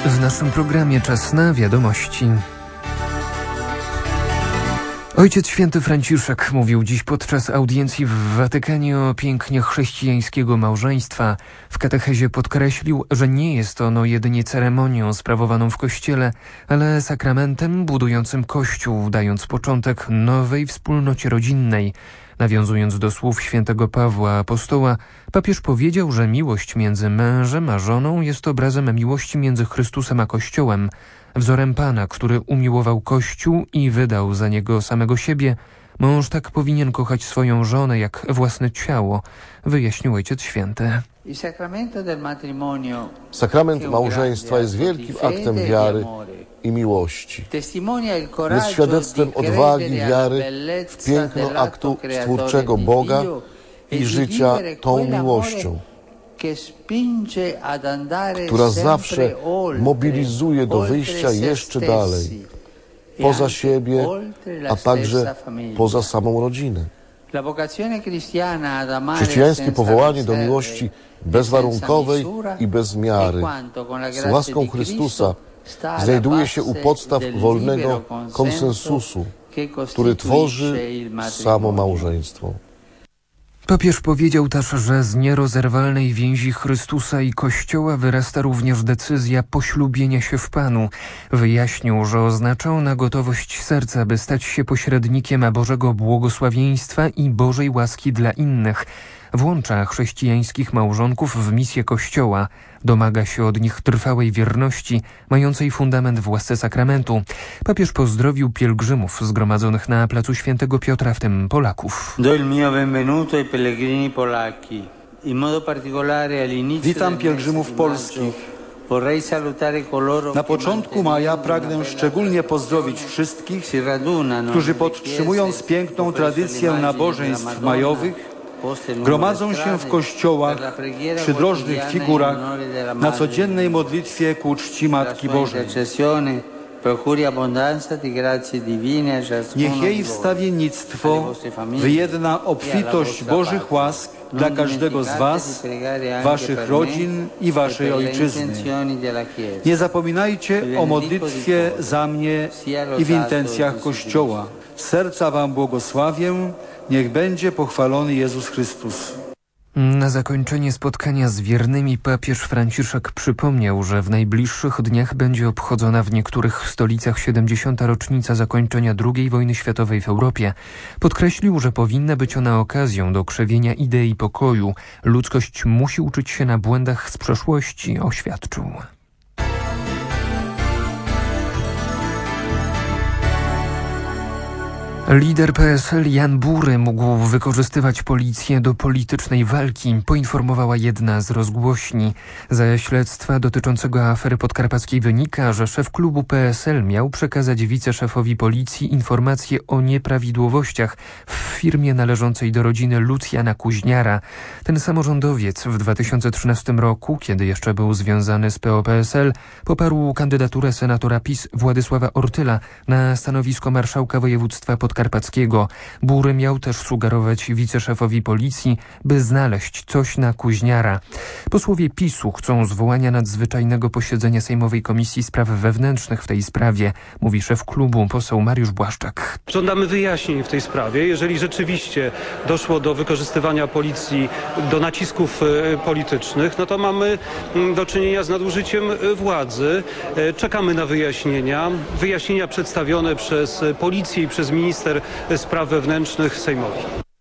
W naszym programie czas na wiadomości. Ojciec Święty Franciszek mówił dziś podczas audiencji w Watykanie o pięknie chrześcijańskiego małżeństwa. W katechezie podkreślił, że nie jest ono jedynie ceremonią sprawowaną w kościele, ale sakramentem budującym Kościół, dając początek nowej wspólnocie rodzinnej. Nawiązując do słów świętego Pawła Apostoła, papież powiedział, że miłość między mężem a żoną jest obrazem miłości między Chrystusem a Kościołem. Wzorem Pana, który umiłował Kościół i wydał za niego samego siebie, mąż tak powinien kochać swoją żonę jak własne ciało, wyjaśnił Ojciec Święty. Sakrament małżeństwa jest wielkim aktem wiary i miłości. Jest świadectwem odwagi, wiary w piękno aktu stwórczego Boga i życia tą miłością, która zawsze mobilizuje do wyjścia jeszcze dalej, poza siebie, a także poza samą rodzinę. Chrześcijańskie powołanie do miłości bezwarunkowej i bez miary, z łaską Chrystusa, znajduje się u podstaw wolnego konsensusu, który tworzy samo małżeństwo. Papież powiedział też, że z nierozerwalnej więzi Chrystusa i Kościoła wyrasta również decyzja poślubienia się w Panu. Wyjaśnił, że oznacza ona gotowość serca, by stać się pośrednikiem Bożego błogosławieństwa i Bożej łaski dla innych. Włącza chrześcijańskich małżonków w misję Kościoła. Domaga się od nich trwałej wierności, mającej fundament w łasce sakramentu. Papież pozdrowił pielgrzymów zgromadzonych na placu Świętego Piotra, w tym Polaków. Witam pielgrzymów polskich. Na początku maja pragnę szczególnie pozdrowić wszystkich, którzy podtrzymując piękną tradycję nabożeństw majowych, gromadzą się w kościołach, przy drożnych figurach, na codziennej modlitwie ku czci Matki Bożej. Niech jej wstawiennictwo wyjedna obfitość Bożych łask dla każdego z Was, Waszych rodzin i Waszej ojczyzny. Nie zapominajcie o modlitwie za mnie i w intencjach Kościoła. Z serca Wam błogosławię. Niech będzie pochwalony Jezus Chrystus. Na zakończenie spotkania z wiernymi papież Franciszek przypomniał, że w najbliższych dniach będzie obchodzona w niektórych stolicach 70. rocznica zakończenia II wojny światowej w Europie. Podkreślił, że powinna być ona okazją do krzewienia idei pokoju. Ludzkość musi uczyć się na błędach z przeszłości, oświadczył. Lider PSL Jan Bury mógł wykorzystywać policję do politycznej walki, poinformowała jedna z rozgłośni. Ze śledztwa dotyczącego afery podkarpackiej wynika, że szef klubu PSL miał przekazać wiceszefowi policji informacje o nieprawidłowościach w firmie należącej do rodziny Lucjana Kuźniara. Ten samorządowiec w 2013 roku, kiedy jeszcze był związany z PO-PSL, poparł kandydaturę senatora PiS Władysława Ortyla na stanowisko marszałka województwa podkarpackiego. Bury miał też sugerować wiceszefowi policji, by znaleźć coś na Kuźniara. Posłowie PiS-u chcą zwołania nadzwyczajnego posiedzenia Sejmowej Komisji Spraw Wewnętrznych w tej sprawie, mówi szef klubu, poseł Mariusz Błaszczak. Żądamy wyjaśnień w tej sprawie. Jeżeli rzeczywiście doszło do wykorzystywania policji do nacisków politycznych, no to mamy do czynienia z nadużyciem władzy. Czekamy na wyjaśnienia. Wyjaśnienia przedstawione przez policję i przez minister spraw wewnętrznych Sejmowi.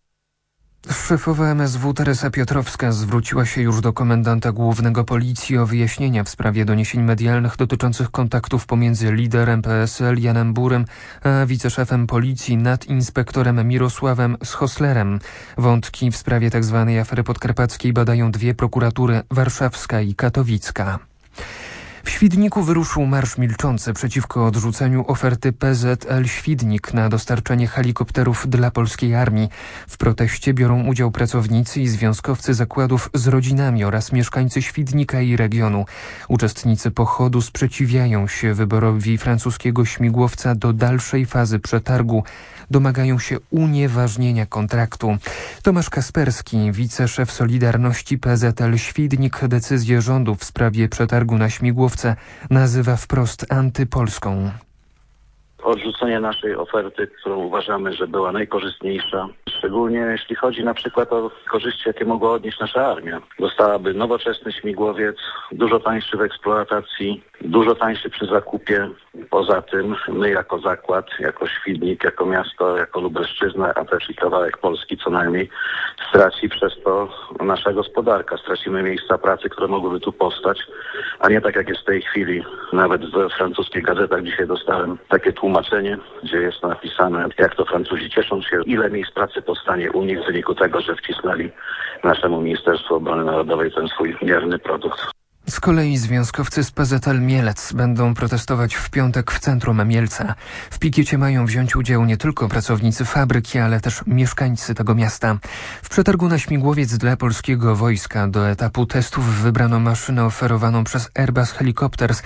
Szefowa MSW Teresa Piotrowska zwróciła się już do komendanta głównego policji o wyjaśnienia w sprawie doniesień medialnych dotyczących kontaktów pomiędzy liderem PSL Janem Burym a wiceszefem policji nadinspektorem Mirosławem Schoslerem. Wątki w sprawie tzw. afery podkarpackiej badają dwie prokuratury, warszawska i katowicka. W Świdniku wyruszył Marsz Milczący przeciwko odrzuceniu oferty PZL Świdnik na dostarczenie helikopterów dla polskiej armii. W proteście biorą udział pracownicy i związkowcy zakładów z rodzinami oraz mieszkańcy Świdnika i regionu. Uczestnicy pochodu sprzeciwiają się wyborowi francuskiego śmigłowca do dalszej fazy przetargu. Domagają się unieważnienia kontraktu. Tomasz Kasperski, wiceszef Solidarności PZL Świdnik, decyzję rządu w sprawie przetargu na śmigłowce śmigłowce nazywa wprost antypolską. Odrzucenie naszej oferty, którą uważamy, że była najkorzystniejsza, szczególnie jeśli chodzi na przykład o korzyści, jakie mogła odnieść nasza armia. Dostałaby nowoczesny śmigłowiec, dużo tańszy w eksploatacji, dużo tańszy przy zakupie. Poza tym my jako zakład, jako Świdnik, jako miasto, jako Lubelszczyzna, a też i kawałek Polski co najmniej, straci przez to nasza gospodarka. Stracimy miejsca pracy, które mogłyby tu powstać, a nie tak jak jest w tej chwili. Nawet we francuskich gazetach dzisiaj dostałem takie tłumaczenie, gdzie jest napisane, jak to Francuzi cieszą się, ile miejsc pracy powstanie u nich w wyniku tego, że wcisnęli naszemu Ministerstwu Obrony Narodowej ten swój mierny produkt. Z kolei związkowcy z PZL Mielec będą protestować w piątek w centrum Mielca. W pikiecie mają wziąć udział nie tylko pracownicy fabryki, ale też mieszkańcy tego miasta. W przetargu na śmigłowiec dla polskiego wojska do etapu testów wybrano maszynę oferowaną przez Airbus Helicopters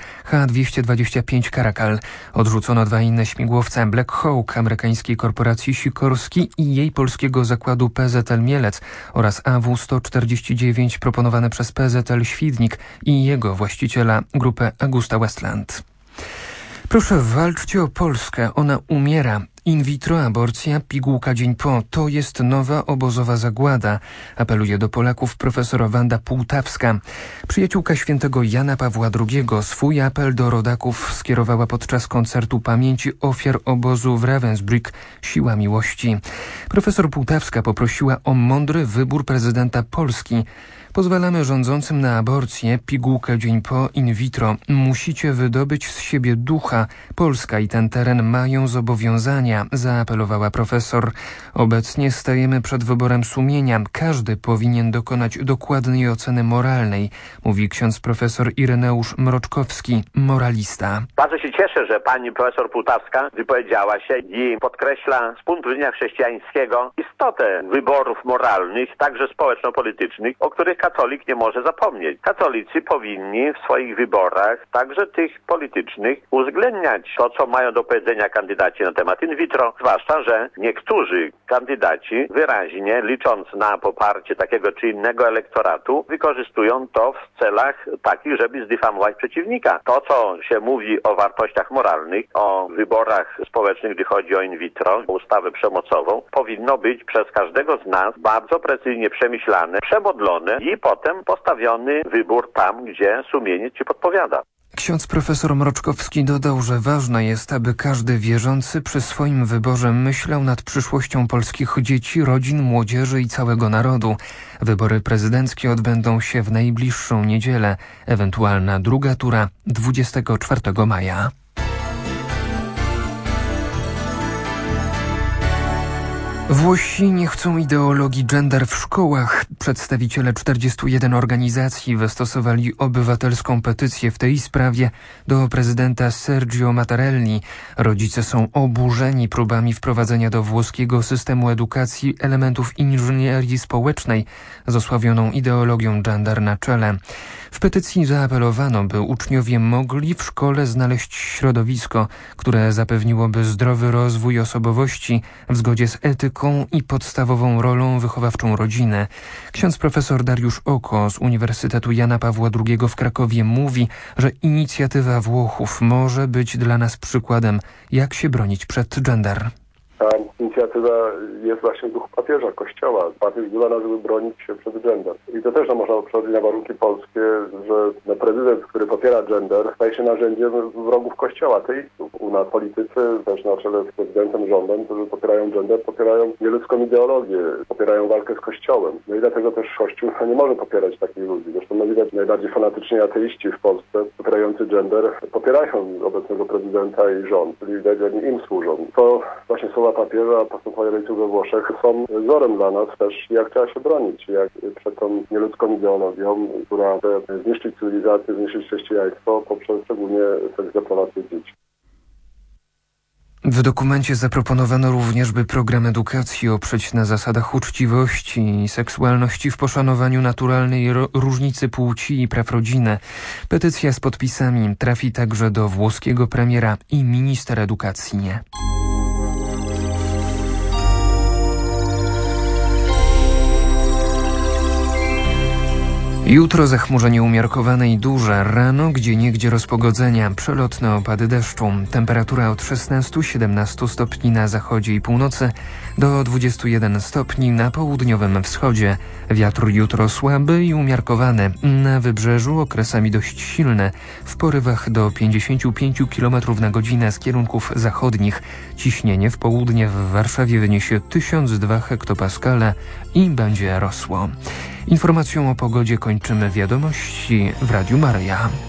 H-225 Caracal. Odrzucono 2 inne śmigłowce Black Hawk amerykańskiej korporacji Sikorski i jej polskiego zakładu PZL Mielec oraz AW-149 proponowane przez PZL Świdnik i jego właściciela, grupę Augusta Westland. Proszę, walczcie o Polskę, ona umiera. In vitro aborcja, pigułka dzień po. To jest nowa obozowa zagłada, apeluje do Polaków profesor Wanda Półtawska. Przyjaciółka świętego Jana Pawła II swój apel do rodaków skierowała podczas koncertu pamięci ofiar obozu w Ravensbrück Siła Miłości. Profesor Półtawska poprosiła o mądry wybór prezydenta Polski. Pozwalamy rządzącym na aborcję, pigułkę dzień po, in vitro. Musicie wydobyć z siebie ducha. Polska i ten teren mają zobowiązania, zaapelowała profesor. Obecnie stajemy przed wyborem sumienia. Każdy powinien dokonać dokładnej oceny moralnej, mówi ksiądz profesor Ireneusz Mroczkowski, moralista. Bardzo się cieszę, że pani profesor Półtawska wypowiedziała się i podkreśla z punktu widzenia chrześcijańskiego istotę wyborów moralnych, także społeczno-politycznych, o których katolik nie może zapomnieć. Katolicy powinni w swoich wyborach, także tych politycznych, uwzględniać to, co mają do powiedzenia kandydaci na temat in vitro, zwłaszcza, że niektórzy kandydaci wyraźnie, licząc na poparcie takiego czy innego elektoratu, wykorzystują to w celach takich, żeby zdyfamować przeciwnika. To, co się mówi o wartościach moralnych, o wyborach społecznych, gdy chodzi o in vitro, o ustawę przemocową, powinno być przez każdego z nas bardzo precyzyjnie przemyślane, przemodlone i potem postawiony wybór tam, gdzie sumienie ci podpowiada. Ksiądz profesor Mroczkowski dodał, że ważne jest, aby każdy wierzący przy swoim wyborze myślał nad przyszłością polskich dzieci, rodzin, młodzieży i całego narodu. Wybory prezydenckie odbędą się w najbliższą niedzielę, ewentualna druga tura 24 maja. Włosi nie chcą ideologii gender w szkołach. Przedstawiciele 41 organizacji wystosowali obywatelską petycję w tej sprawie do prezydenta Sergio Mattarelli. Rodzice są oburzeni próbami wprowadzenia do włoskiego systemu edukacji elementów inżynierii społecznej z osławioną ideologią gender na czele. W petycji zaapelowano, by uczniowie mogli w szkole znaleźć środowisko, które zapewniłoby zdrowy rozwój osobowości w zgodzie z etyką i podstawową rolą wychowawczą rodziny. Ksiądz profesor Dariusz Oko z Uniwersytetu Jana Pawła II w Krakowie mówi, że inicjatywa Włochów może być dla nas przykładem, jak się bronić przed gender. Ta inicjatywa jest właśnie w duchu papieża, Kościoła. Papież wzywa nas, żeby bronić się przed gender. I to też można przełożyć na warunki polskie, że prezydent, który popiera gender, staje się narzędziem wrogów Kościoła, ateistów. U nas politycy, też na czele z prezydentem, rządem, którzy popierają gender, popierają nieludzką ideologię, popierają walkę z Kościołem. No i dlatego też Kościół nie może popierać takich ludzi. Zresztą widać najbardziej fanatycznie ateiści w Polsce, popierający gender, popierają obecnego prezydenta i rząd, czyli widać, że oni im służą. To właśnie słowa papieża, postępowania rodziców we Włoszech są wzorem dla nas też, jak trzeba się bronić, jak przed tą nieludzką ideologią, która chce zniszczyć cywilizację, zniszczyć chrześcijaństwo poprzez szczególnie seksualizację dzieci. W dokumencie zaproponowano również, by program edukacji oprzeć na zasadach uczciwości i seksualności w poszanowaniu naturalnej różnicy płci i praw rodziny. Petycja z podpisami trafi także do włoskiego premiera i minister edukacji. Jutro zachmurzenie umiarkowane i duże. Rano gdzieniegdzie rozpogodzenia. Przelotne opady deszczu. Temperatura od 16-17 stopni na zachodzie i północy do 21 stopni na południowym wschodzie. Wiatr jutro słaby i umiarkowany. Na wybrzeżu okresami dość silny. W porywach do 55 km na godzinę z kierunków zachodnich. Ciśnienie w południe w Warszawie wyniesie 1002 hektopaskale i będzie rosło. Informacją o pogodzie kończymy wiadomości w Radiu Maryja.